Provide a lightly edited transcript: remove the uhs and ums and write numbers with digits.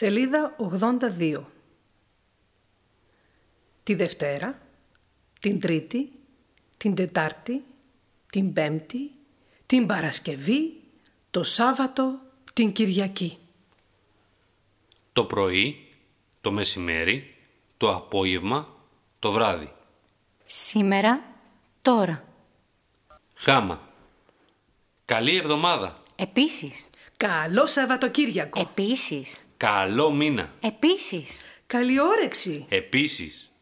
Σελίδα 82. Τη Δευτέρα, την Τρίτη, την Τετάρτη, την Πέμπτη, την Παρασκευή, το Σάββατο, την Κυριακή. Το πρωί, το μεσημέρι, το απόγευμα, το βράδυ. Σήμερα, τώρα. Γάμα. Καλή εβδομάδα. Επίσης. Καλό Σαββατοκύριακο. Επίσης. Καλό μήνα. Επίσης. Καλή όρεξη. Επίσης.